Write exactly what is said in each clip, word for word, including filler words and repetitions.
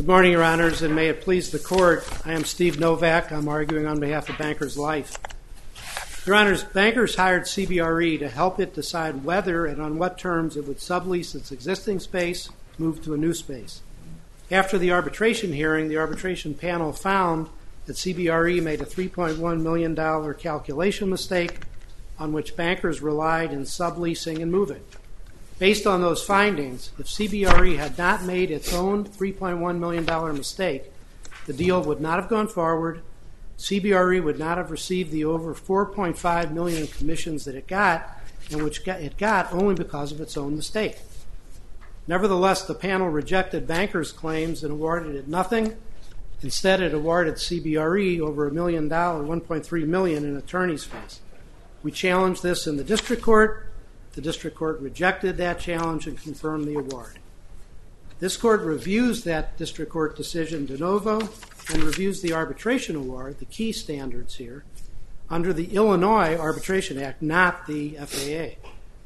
Good morning, Your Honors, and may it please the Court. I am Steve Novak. I'm arguing on behalf of Bankers Life. Your Honors, Bankers hired C B R E to help it decide whether and on what terms it would sublease its existing space, move to a new space. After the arbitration hearing, the arbitration panel found that C B R E made a three point one million dollars calculation mistake on which Bankers relied in subleasing and moving. Based on those findings, if C B R E had not made its own three point one million dollars mistake, the deal would not have gone forward, C B R E would not have received the over four point five million dollars in commissions that it got, and which it got only because of its own mistake. Nevertheless, the panel rejected Bankers' claims and awarded it nothing. Instead, it awarded C B R E over a million dollars, one point three million dollars in attorney's fees. We challenged this in the district court. The district court rejected that challenge and confirmed the award. This court reviews that district court decision de novo and reviews the arbitration award, the key standards here, under the Illinois Arbitration Act, not the F A A.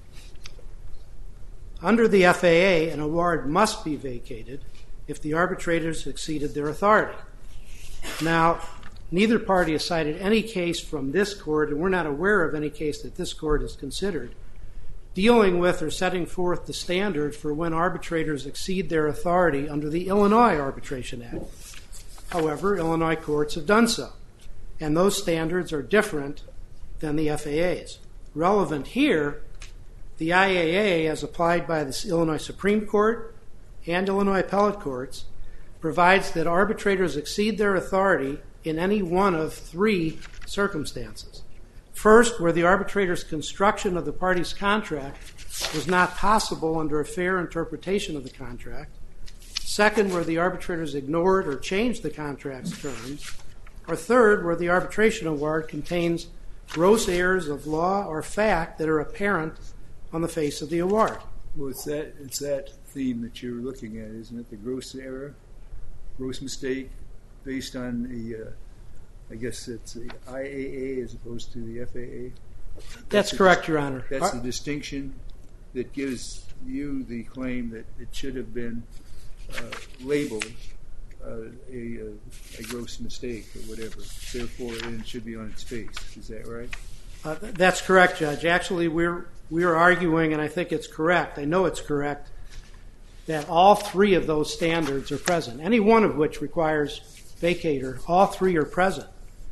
Under the F A A, an award must be vacated if the arbitrators exceeded their authority. Now, neither party has cited any case from this court, and we're not aware of any case that this court has considered, dealing with or setting forth the standard for when arbitrators exceed their authority under the Illinois Arbitration Act. However, Illinois courts have done so, and those standards are different than the F A A's. Relevant here, the I A A, as applied by the Illinois Supreme Court and Illinois appellate courts, provides that arbitrators exceed their authority in any one of three circumstances. First, where the arbitrator's construction of the party's contract was not possible under a fair interpretation of the contract. Second, where the arbitrators ignored or changed the contract's terms. Or third, where the arbitration award contains gross errors of law or fact that are apparent on the face of the award. Well, it's that, it's that theme that you're looking at, isn't it? The gross error, gross mistake, based on the... Uh, I guess it's the I A A as opposed to the F A A. That's, that's correct, the, Your Honor. That's the distinction that gives you the claim that it should have been uh, labeled uh, a, a gross mistake or whatever. Therefore, it should be on its face. Is that right? Uh, that's correct, Judge. Actually, we're we're arguing, and I think it's correct, I know it's correct, that all three of those standards are present, any one of which requires vacator. All three are present.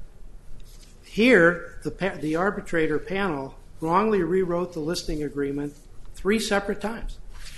Here, the, pa- the arbitrator panel wrongly rewrote the listing agreement three separate times.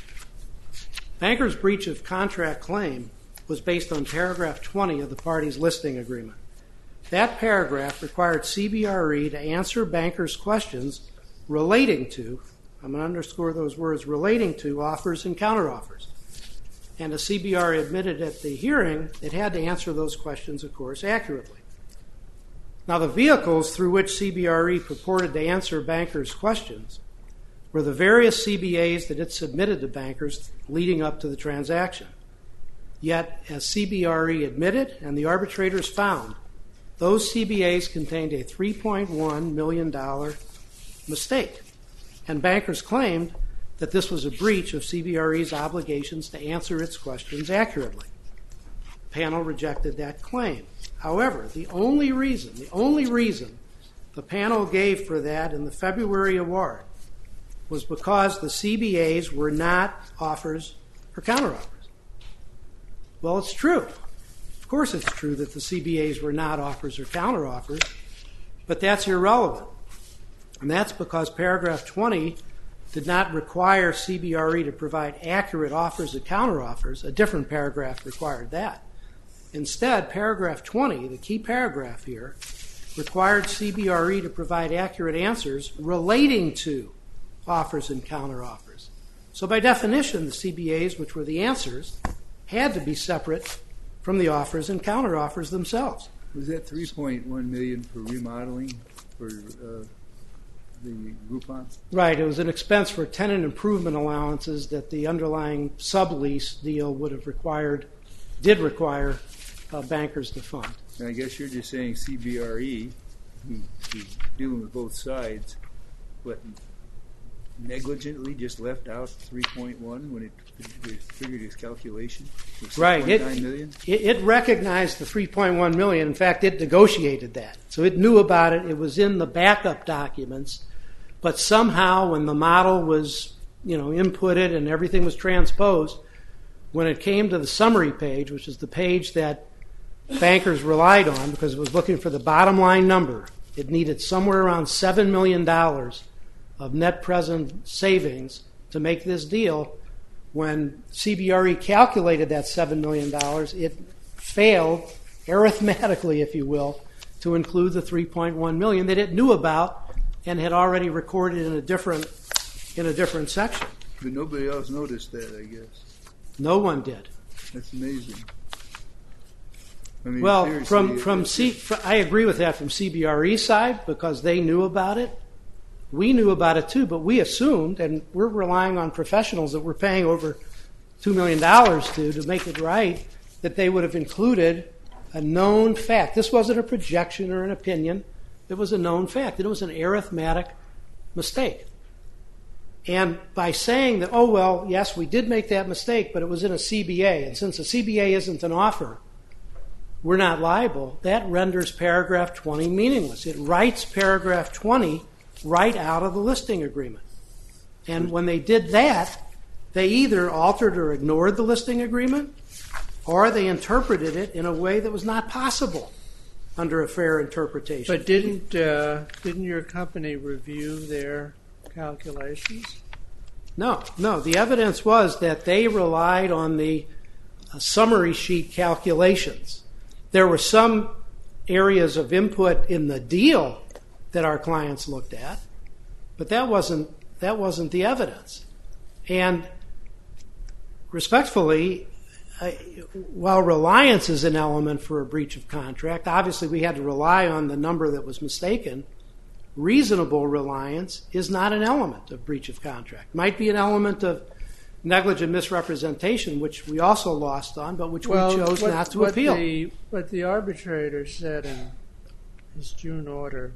Bankers' breach of contract claim was based on paragraph twenty of the party's listing agreement. That paragraph required C B R E to answer Bankers' questions relating to, I'm going to underscore those words, relating to offers and counteroffers. And as C B R E admitted at the hearing, it had to answer those questions, of course, accurately. Now, the vehicles through which C B R E purported to answer Bankers' questions were the various C B As that it submitted to Bankers leading up to the transaction. Yet, as C B R E admitted and the arbitrators found, those C B As contained a three point one million dollars mistake, and Bankers claimed that this was a breach of C B R E's obligations to answer its questions accurately. The panel rejected that claim. However, the only reason, the only reason the panel gave for that in the February award was because the C B As were not offers or counteroffers. Well, it's true. Of course it's true that the C B As were not offers or counteroffers, but that's irrelevant. And that's because paragraph twenty did not require C B R E to provide accurate offers and counteroffers. A different paragraph required that. Instead, paragraph twenty, the key paragraph here, required C B R E to provide accurate answers relating to offers and counteroffers. So by definition, the C B As, which were the answers, had to be separate from the offers and counteroffers themselves. Was that three point one million dollars for remodeling for uh, the Groupon? Right. It was an expense for tenant improvement allowances that the underlying sublease deal would have required, did require uh, Bankers to fund. And I guess you're just saying C B R E, who, who's dealing with both sides, but negligently just left out three point one when it, it figured its calculation? Right. It, million? It, it recognized the three point one million. In fact, it negotiated that. So it knew about it. It was in the backup documents. But somehow when the model was, you know, inputted and everything was transposed, when it came to the summary page, which is the page that bankers relied on because it was looking for the bottom line number, it needed somewhere around seven million dollars of net present savings to make this deal. When C B R E calculated that seven million dollars, it failed, arithmetically, if you will, to include the three point one million dollars that it knew about and had already recorded in a different in a different section. But nobody else noticed that, I guess. No one did. That's amazing. I mean, well, seriously, from it- from it- C, I agree with that from C B R E side because they knew about it. We knew about it too, but we assumed, and we're relying on professionals that we're paying over two million dollars to to make it right, that they would have included a known fact. This wasn't a projection or an opinion. It was a known fact. It was an arithmetic mistake. And by saying that, oh, well, yes, we did make that mistake, but it was in a C B A, and since a C B A isn't an offer, we're not liable, that renders paragraph twenty meaningless. It writes paragraph twenty right out of the listing agreement. And when they did that, they either altered or ignored the listing agreement, or they interpreted it in a way that was not possible under a fair interpretation. But didn't uh, didn't your company review their calculations? No, no. The evidence was that they relied on the uh, summary sheet calculations. There were some areas of input in the deal that our clients looked at, but that wasn't that wasn't the evidence. And respectfully, I, while reliance is an element for a breach of contract, obviously we had to rely on the number that was mistaken. Reasonable reliance is not an element of breach of contract. Might be an element of negligent misrepresentation, which we also lost on, but which well, we chose what, not to what appeal. The, what the arbitrator said in his June order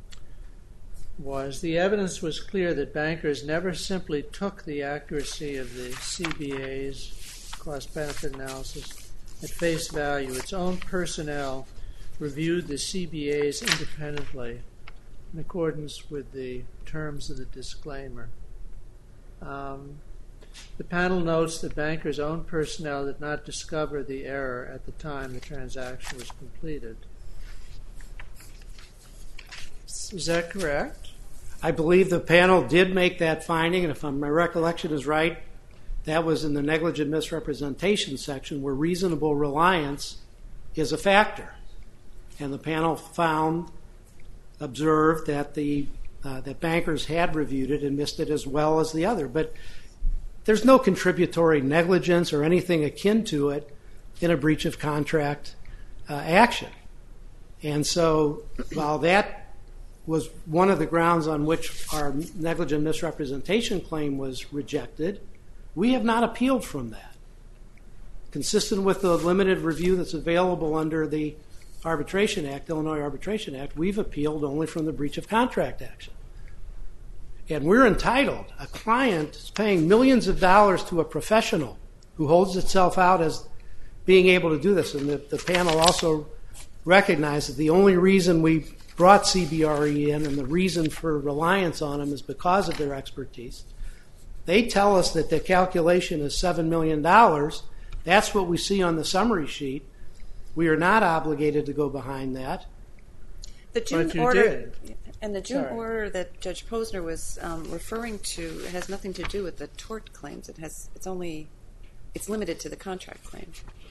was the evidence was clear that bankers never simply took the accuracy of the C B A's cost-benefit analysis at face value. Its own personnel reviewed the C B A's independently in accordance with the terms of the disclaimer. Um, the panel notes that bankers' own personnel did not discover the error at the time the transaction was completed. Is that correct? I believe the panel did make that finding, and if my recollection is right, that was in the negligent misrepresentation section where reasonable reliance is a factor. And the panel found, observed that the uh, that bankers had reviewed it and missed it as well as the other. But there's no contributory negligence or anything akin to it in a breach of contract uh, action. And so while that was one of the grounds on which our negligent misrepresentation claim was rejected, we have not appealed from that. Consistent with the limited review that's available under the Arbitration Act, Illinois Arbitration Act, we've appealed only from the breach of contract action. And we're entitled, a client is paying millions of dollars to a professional who holds itself out as being able to do this. And the, the panel also recognized that the only reason we brought C B R E in and the reason for reliance on them is because of their expertise. They tell us that the calculation is seven million dollars. That's what we see on the summary sheet. We are not obligated to go behind that. The June But you order, did. and the June Sorry. order that Judge Posner was um, referring to has nothing to do with the tort claims. It has, it's only, it's limited to the contract claim.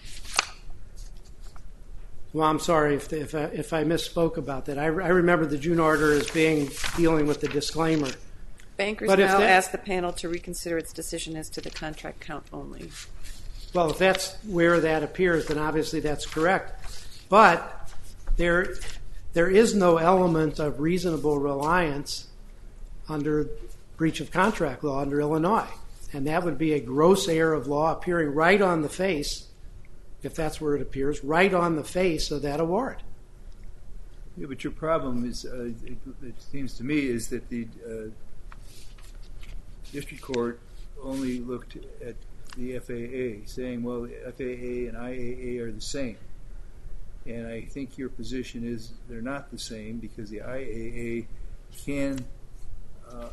Well, I'm sorry if, if, I, if I misspoke about that. I, I remember the June order as being dealing with the disclaimer. Bankers But if now that- ask the panel to reconsider its decision as to the contract count only. Well, if that's where that appears, then obviously that's correct. But there, there is no element of reasonable reliance under breach of contract law under Illinois. And that would be a gross error of law appearing right on the face, if that's where it appears, right on the face of that award. Yeah, but your problem is, uh, it, it seems to me, is that the uh, district court only looked at the F A A, saying, well, the F A A and I A A are the same. And I think your position is they're not the same because the I A A can uh,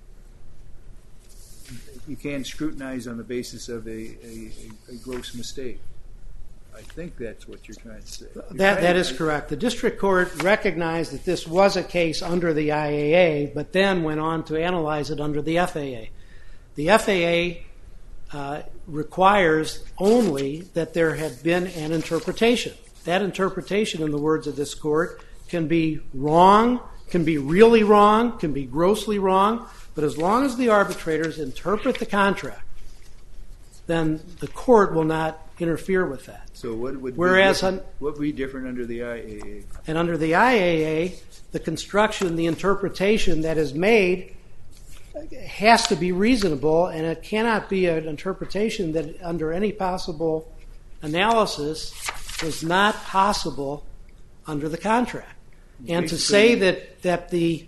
you can scrutinize on the basis of a, a, a gross mistake. I think that's what you're trying to say. That that is correct. The district court recognized that this was a case under the I A A, but then went on to analyze it under the F A A. The F A A uh, requires only that there had been an interpretation. That interpretation, in the words of this court, can be wrong, can be really wrong, can be grossly wrong, but as long as the arbitrators interpret the contract, then the court will not interfere with that. So what would Whereas be on, what would be different under the I A A? And under the I A A, the construction, the interpretation that is made has to be reasonable, and it cannot be an interpretation that under any possible analysis was not possible under the contract. And to say that, that the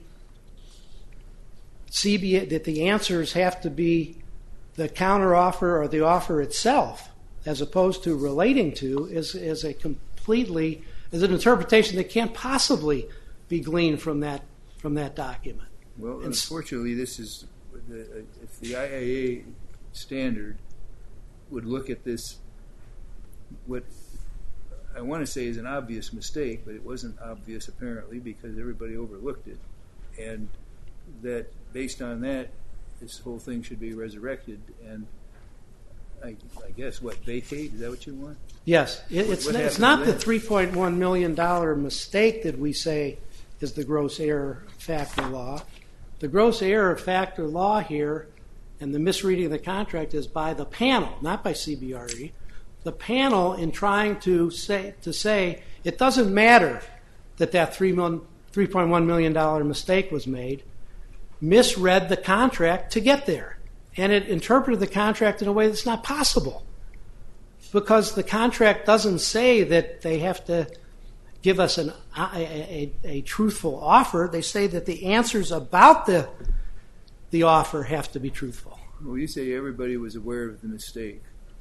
C B A, that the answers have to be the counteroffer or the offer itself, as opposed to relating to, is, is a completely is an interpretation that can't possibly be gleaned from that from that document. Well, and unfortunately, this is the, if the I A A standard would look at this, what I want to say is an obvious mistake, but it wasn't obvious apparently because everybody overlooked it, and that based on that, this whole thing should be resurrected and I, I guess what vacate? Is that what you want? Yes, it, it's what it's not to the that? three point one million dollar mistake that we say is the gross error factor law. The gross error factor law here, and the misreading of the contract is by the panel, not by C B R E. The panel, in trying to say to say it doesn't matter that that three point one million dollar mistake was made, misread the contract to get there. And it interpreted the contract in a way that's not possible, because the contract doesn't say that they have to give us an, a, a, a truthful offer. They say that the answers about the the offer have to be truthful. Well, you say everybody was aware of the mistake.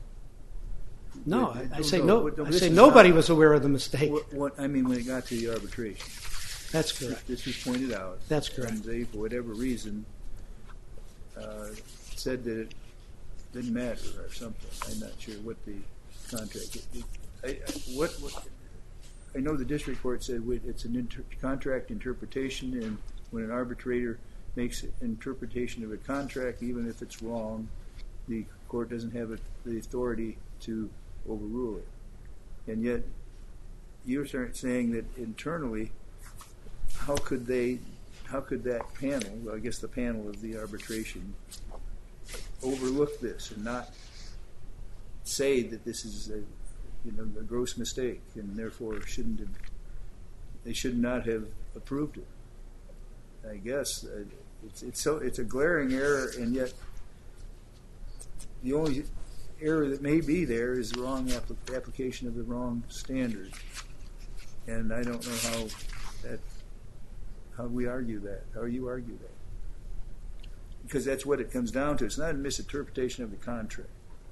No, But- I, I no, say no, no. but no, I this say is nobody not- was aware of the mistake. What, what I mean when it got to the arbitration, That's correct. this was pointed out. That's correct. And they, for whatever reason, uh, said that it didn't matter or something. I'm not sure what the contract. It, it, I, I, what, what I know the district court said it's an inter, contract interpretation, and when an arbitrator makes an interpretation of a contract, even if it's wrong, the court doesn't have it, the authority to overrule it. And yet, you're saying that internally, how could they, how could that panel, well, I guess the panel of the arbitration, overlook this and not say that this is a, you know, a gross mistake, and therefore shouldn't have, they should not have approved it? I guess uh, it's it's so it's a glaring error, and yet the only error that may be there is the wrong applic- application of the wrong standard, and I don't know how that how we argue that. How you argue that? Because that's what it comes down to. It's not a misinterpretation of the contract.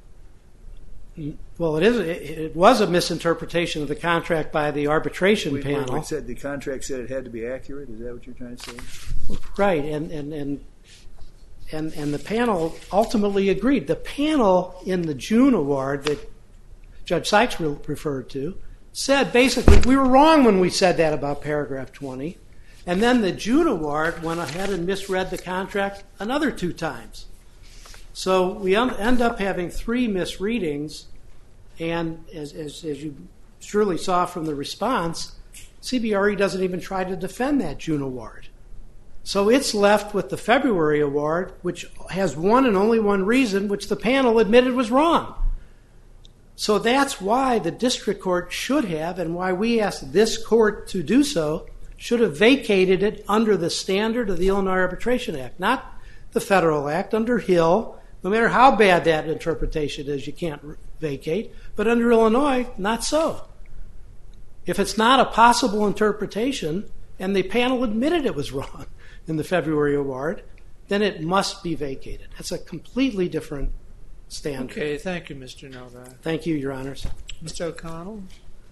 Well, it is. It, it was a misinterpretation of the contract by the arbitration We, panel. we said the contract said it had to be accurate. Is that what you're trying to say? Right, and and and and and the panel ultimately agreed. The panel in the June award that Judge Sykes re- referred to said basically we were wrong when we said that about paragraph twenty, and then the June award went ahead and misread the contract another two times. So we un- end up having three misreadings, and as, as as you surely saw from the response, C B R E doesn't even try to defend that June award. So it's left with the February award, which has one and only one reason, which the panel admitted was wrong. So that's why the district court should have, and why we asked this court to do so, should have vacated it under the standard of the Illinois Arbitration Act, not the federal act, under Hill. No matter how bad that interpretation is, you can't vacate. But under Illinois, not so. If it's not a possible interpretation, and the panel admitted it was wrong in the February award, then it must be vacated. That's a completely different standard. Okay, thank you, Mister Novak. Thank you, Your Honors. Mister O'Connell?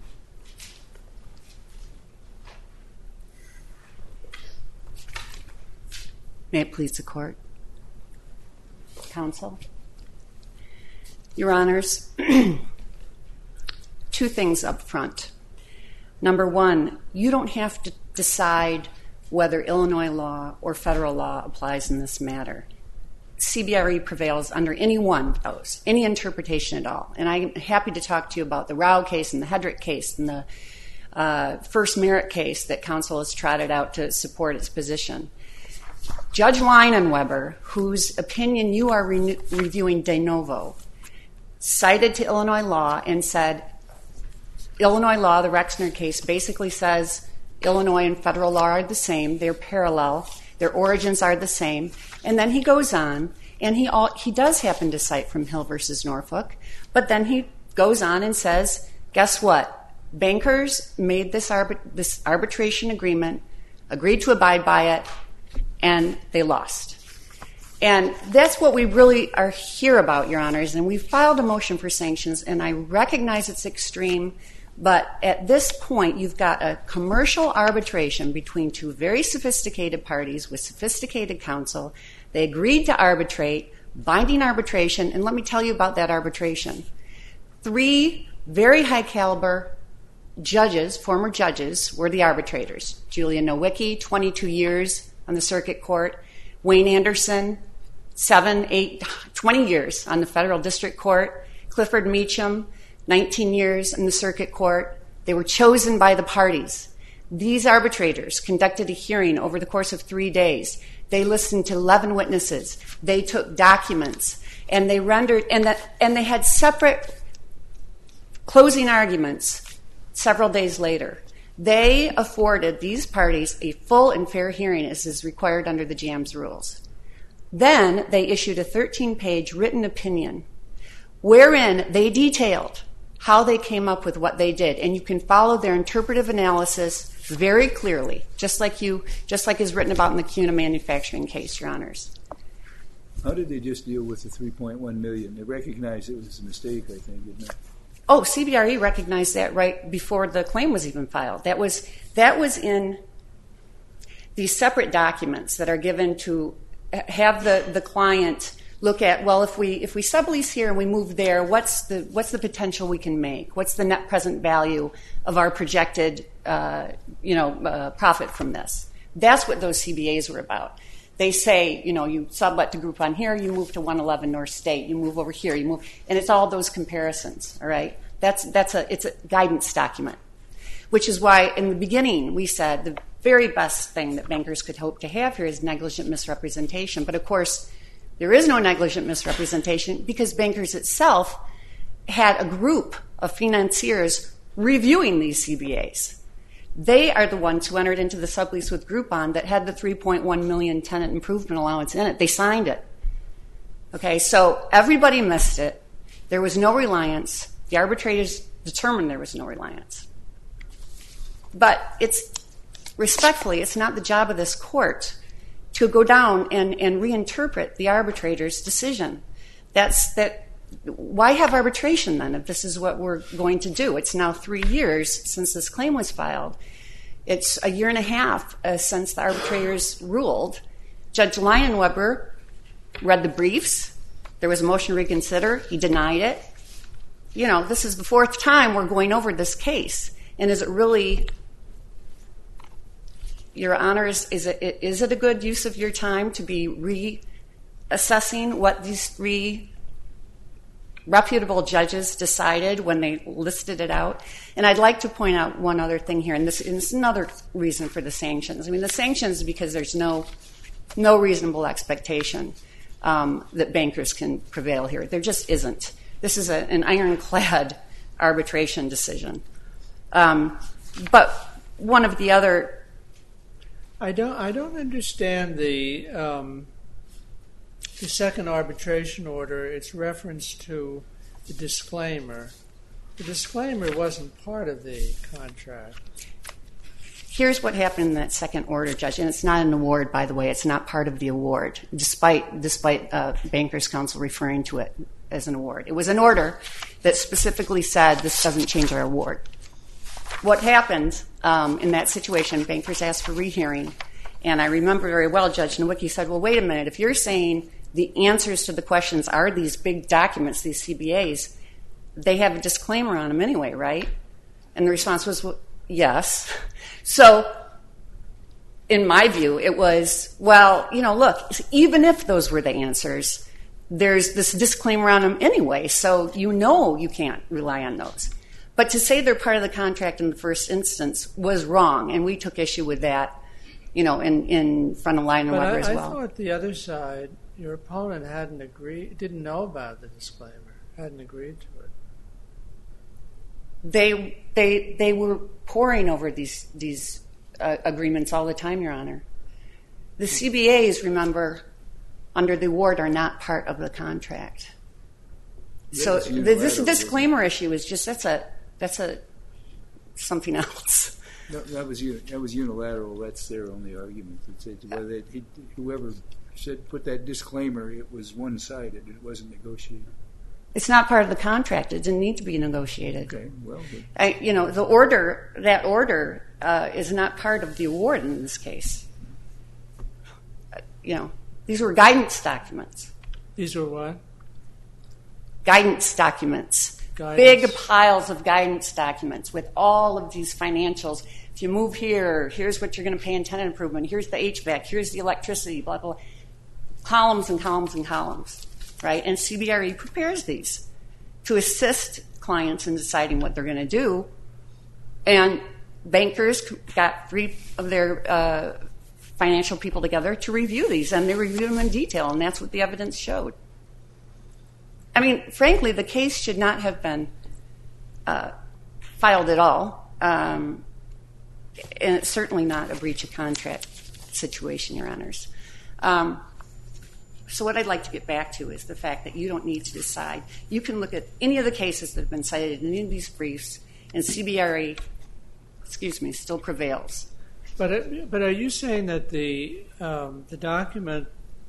May it please the Court. Counsel. Your Honors, two things up front. Number one, you don't have to decide whether Illinois law or federal law applies in this matter. C B R E prevails under any one of those, any interpretation at all. And I'm happy to talk to you about the Rao case and the Hedrick case and the uh, First Merit case that counsel has trotted out to support its position. Judge Leinenweber, whose opinion you are re- reviewing de novo, cited to Illinois law and said, Illinois law, the Rexner case, basically says Illinois and federal law are the same. They're parallel. Their origins are the same. And then he goes on, and he all, he does happen to cite from Hill versus Norfolk, but then he goes on and says, guess what? Bankers made this, arbit- this arbitration agreement, agreed to abide by it, and they lost. And that's what we really are here about, Your Honors, and we filed a motion for sanctions, and I recognize it's extreme, but at this point you've got a commercial arbitration between two very sophisticated parties with sophisticated counsel. They agreed to arbitrate, binding arbitration, and let me tell you about that arbitration. Three very high caliber judges, former judges, were the arbitrators. Julia Nowicki, twenty-two years on the circuit court. Wayne Anderson, seven, eight, twenty years on the federal district court. Clifford Meacham, nineteen years in the circuit court. They were chosen by the parties. These arbitrators conducted a hearing over the course of three days. They listened to eleven witnesses. They took documents, and they rendered, and that, and they had separate closing arguments several days later. They afforded these parties a full and fair hearing as is required under the JAMS rules. Then they issued a thirteen-page written opinion wherein they detailed how they came up with what they did, and you can follow their interpretive analysis very clearly, just like you, just like is written about in the CUNA manufacturing case, Your Honors. How did they just deal with the three point one million dollars? They recognized it was a mistake, I think, didn't it? Oh, C B R E recognized that right before the claim was even filed. That was that was in these separate documents that are given to have the, the client look at, well, if we if we sublease here and we move there, what's the what's the potential we can make? What's the net present value of our projected uh, you know uh, profit from this? That's what those C B As were about. They say, you know, you sublet to Groupon here, you move to one eleven North State, you move over here, you move, and it's all those comparisons. All right, that's that's a it's a guidance document, which is why in the beginning we said the very best thing that bankers could hope to have here is negligent misrepresentation. But of course, there is no negligent misrepresentation because Bankers itself had a group of financiers reviewing these C B As. They are the ones who entered into the sublease with Groupon that had the three point one million dollars tenant improvement allowance in it. They signed it. Okay, so everybody missed it. There was no reliance. The arbitrators determined there was no reliance. But it's, respectfully, it's not the job of this court to go down and, and reinterpret the arbitrator's decision. That's that. Why have arbitration then if this is what we're going to do? It's now three years since this claim was filed. It's a year and a half uh, since the arbitrators ruled. Judge Leinenweber read the briefs. There was a motion to reconsider. He denied it. You know, this is the fourth time we're going over this case. And is it really, Your Honors, is it, is it a good use of your time to be reassessing what these three reputable judges decided when they listed it out? And I'd like to point out one other thing here, and this, and this is another reason for the sanctions. I mean, the sanctions is because there's no no reasonable expectation um, that bankers can prevail here. There just isn't. This is a, an ironclad arbitration decision. Um, but one of the other... I don't, I don't understand the... Um The second arbitration order, its reference to the disclaimer. The disclaimer wasn't part of the contract. Here's what happened in that second order, Judge, and it's not an award, by the way. It's not part of the award, despite despite uh, Bankers Council referring to it as an award. It was an order that specifically said this doesn't change our award. What happened um, in that situation, Bankers asked for rehearing, and I remember very well Judge Nowicki said, well, wait a minute, if you're saying the answers to the questions are these big documents, these C B As, they have a disclaimer on them anyway, right? And the response was, well, yes. So, in my view, it was, well, you know, look, even if those were the answers, there's this disclaimer on them anyway, so you know you can't rely on those. But to say they're part of the contract in the first instance was wrong, and we took issue with that, you know, in, in front of Lyon and But Weber I, as I well. thought the other side, your opponent hadn't agreed, didn't know about the disclaimer, hadn't agreed to it. They they they were poring over these these uh, agreements all the time, Your Honor. The C B As, remember, under the award are not part of the contract. Yeah, So it's the, unilateral, this isn't it? disclaimer issue is just that's a that's a something else. No, that was uni- that was unilateral. That's their only argument. It's, it's whether it, it, whoever said put that disclaimer, it was one-sided. It wasn't negotiated. It's not part of the contract. It didn't need to be negotiated. Okay, well, but I, you know, the order, that order uh, is not part of the award in this case. Uh, you know, these were guidance documents. These were what? Guidance documents. Guidance. Big piles of guidance documents with all of these financials. If you move here, here's what you're going to pay in tenant improvement. Here's the H V A C. Here's the electricity, blah, blah, blah. Columns and columns and columns. Right? And C B R E prepares these to assist clients in deciding what they're going to do. And bankers got three of their uh, financial people together to review these, and they reviewed them in detail, and that's what the evidence showed. I mean, frankly, the case should not have been uh, filed at all, um, and it's certainly not a breach of contract situation, Your Honors. Um, So what I'd like to get back to is the fact that you don't need to decide. You can look at any of the cases that have been cited in any of these briefs, and C B R E, excuse me, still prevails. But it, but are you saying that the um, the document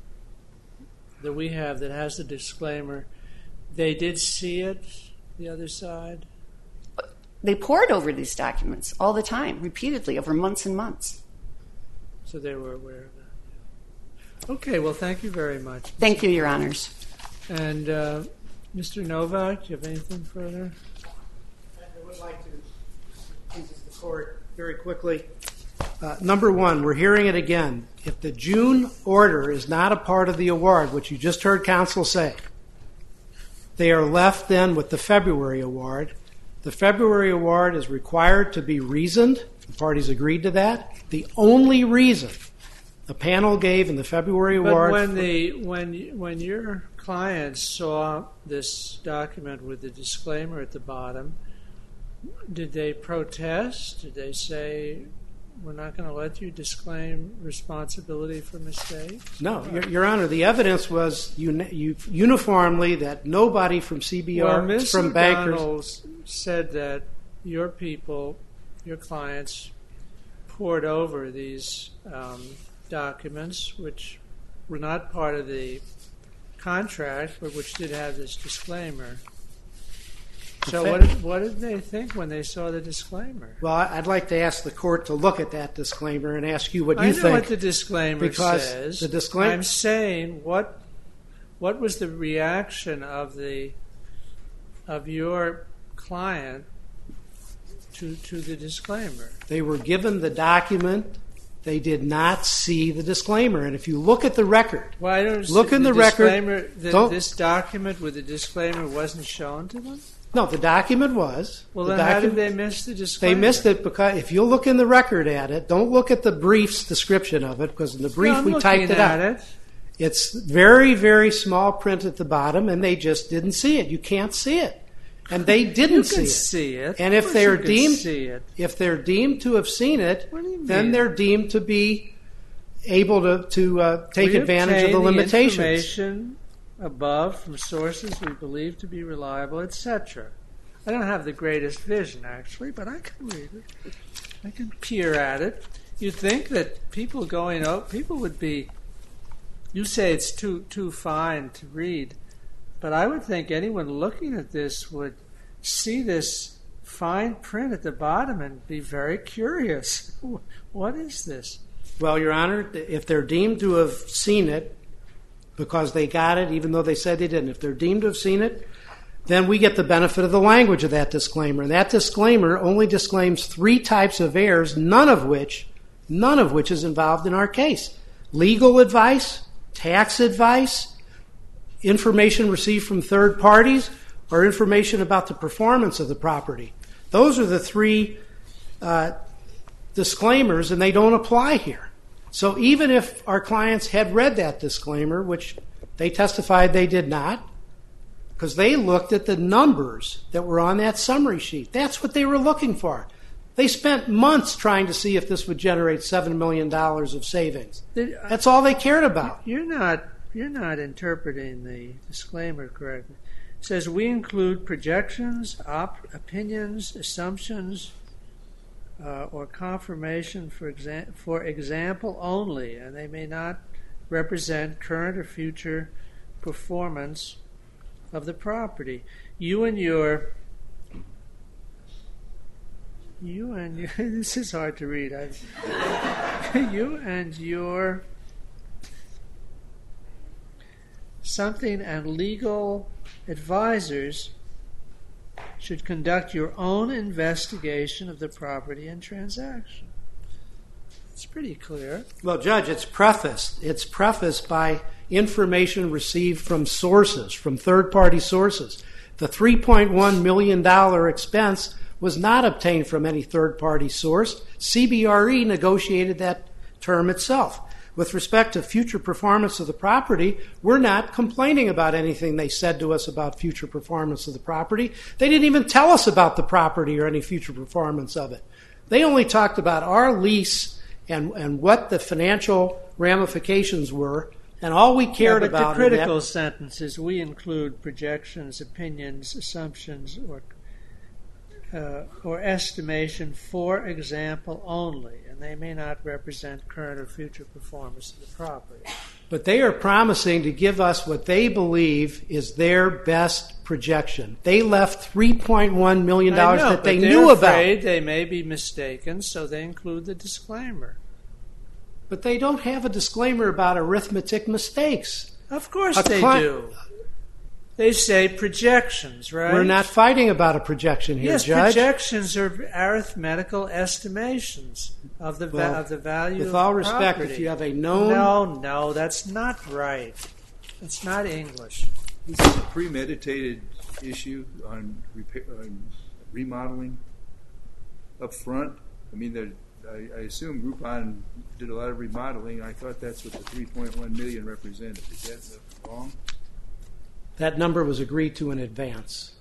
that we have that has the disclaimer, they did see it, the other side? They pored over these documents all the time, repeatedly, over months and months. So they were aware of that. Okay, well, thank you very much. Thank you, Your Honors. And uh, Mister Novak, do you have anything further? I would like to please the court very quickly. Uh, number one, we're hearing it again. If the June order is not a part of the award, which you just heard counsel say, they are left then with the February award. The February award is required to be reasoned. The parties agreed to that. The only reason the panel gave in the February award. But when the when when your clients saw this document with the disclaimer at the bottom, did they protest? Did they say, we're not going to let you disclaim responsibility for mistakes? No, Your, Your Honor, the evidence was uni- you, uniformly that nobody from C B R, Well, Miz from bankers. O'Donnell said that your people, your clients, poured over these um, documents, which were not part of the contract, but which did have this disclaimer. So what did, what did they think when they saw the disclaimer? Well, I'd like to ask the court to look at that disclaimer and ask you what you I know think. what the disclaimer because says. the disclaimer. I'm saying what what was the reaction of the of your client to to the disclaimer? They were given the document. They did not see the disclaimer. And if you look at the record, Well, I don't Look see in the the record. disclaimer, the, Don't- this document with the disclaimer wasn't shown to them? no, the document was. Well, the then how did document- they miss the disclaimer? They missed it because if you look in the record at it, don't look at the brief's description of it, because in the brief No, I'm we looking typed it at out. it. It's very, very small print at the bottom, and they just didn't see it. You can't see it. And they didn't You see can it. see it. And Of if course they're you can deemed see it. if they're deemed to have seen it, What do you then mean? they're deemed to be able to, to uh, take We advantage of obtain the limitations. information above from sources we believe to be reliable, et cetera. I don't have the greatest vision, actually, but I can read it. I can peer at it. You'd think that people going out, people would be, you say it's too too fine to read, but I would think anyone looking at this would see this fine print at the bottom and be very curious. What is this? Well, Your Honor, if they're deemed to have seen it because they got it, even though they said they didn't, if they're deemed to have seen it, then we get the benefit of the language of that disclaimer. And that disclaimer only disclaims three types of errors, none of which, none of which is involved in our case. Legal advice, tax advice, information received from third parties, or information about the performance of the property. Those are the three uh, disclaimers, and they don't apply here. So even if our clients had read that disclaimer, which they testified they did not, because they looked at the numbers that were on that summary sheet. That's what they were looking for. They spent months trying to see if this would generate seven million dollars of savings. That's all they cared about. You're not, you're not interpreting the disclaimer correctly. It says, we include projections, op- opinions, assumptions, uh, or confirmation for, exa- for example only, and they may not represent current or future performance of the property. You and your, you and your, this is hard to read. I, you and your something and legal advisors should conduct your own investigation of the property and transaction. It's pretty clear. Well, Judge, it's prefaced. It's prefaced by information received from sources, from third-party sources. The three point one million dollars expense was not obtained from any third-party source. C B R E negotiated that term itself. With respect to future performance of the property, we're not complaining about anything they said to us about future performance of the property. They didn't even tell us about the property or any future performance of it. They only talked about our lease and, and what the financial ramifications were, and all we cared yeah, but about. The critical that, sentence is we include projections, opinions, assumptions, or uh, or estimation, for example only, and they may not represent current or future performance of the property. But they are promising to give us what they believe is their best projection. They left three point one million dollars know, that they but knew they're about. afraid they may be mistaken, so they include the disclaimer. But they don't have a disclaimer about arithmetic mistakes. Of course A they cli- do. They say projections, right? We're not fighting about a projection here, yes, Judge. projections are arithmetical estimations of the va- Well, of the value with of all the respect, property. if you have a known... No, no, that's not right. That's not English. This is a premeditated issue on, repair, on remodeling up front. I mean, the, I, I assume Groupon did a lot of remodeling. I thought that's what the three point one million dollars represented. Is that wrong? That number was agreed to in advance.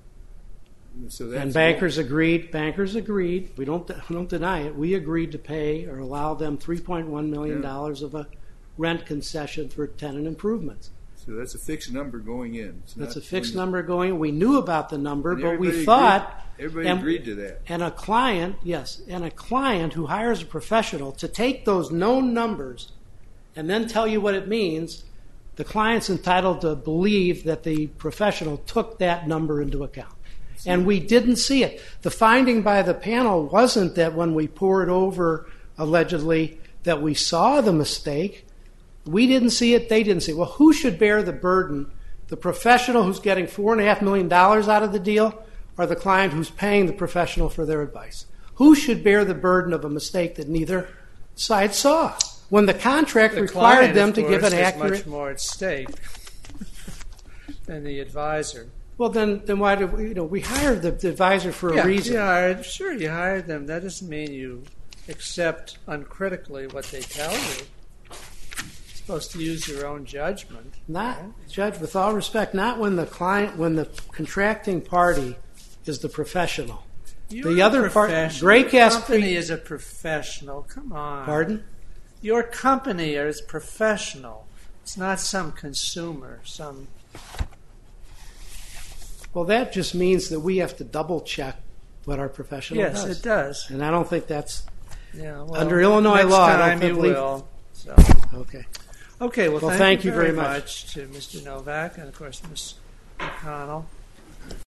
So that's And bankers agreed. Bankers agreed. We don't we don't deny it. We agreed to pay or allow them three point one million dollars Yeah. of a rent concession for tenant improvements. So that's a fixed number going in. It's That's not a fixed when- number going. We knew about the number, and but we everybody thought... agreed, everybody and- agreed to that. And a client, yes, and a client who hires a professional to take those known numbers and then tell you what it means, the client's entitled to believe that the professional took that number into account. And we didn't see it. The finding by the panel wasn't that when we poured over, allegedly, that we saw the mistake. We didn't see it, they didn't see it. Well, who should bear the burden? The professional who's getting four point five million dollars out of the deal, or the client who's paying the professional for their advice? Who should bear the burden of a mistake that neither side saw? When the contract The required client, them of to give course, an has accurate... much more at stake than the advisor. Well, then, then why did we, you know, we hired the, the advisor for yeah, a reason. You hired, sure, you hired them. That doesn't mean you accept uncritically what they tell you. You're supposed to use your own judgment. Not, right? Judge, with all respect, not when the client, when the contracting party is the professional. You're the a other part, professional. Graycast... Your company is a professional. Come on. Pardon? Your company is professional. It's not some consumer, some... Well, that just means that we have to double check what our professional Yes, does. it does. And I don't think that's Yeah, well, Under Illinois next law, I don't time you believe- will. So. okay. Okay, well, Well, thank, thank you you very very much. much to Mister Novak and, of course, Miz McConnell.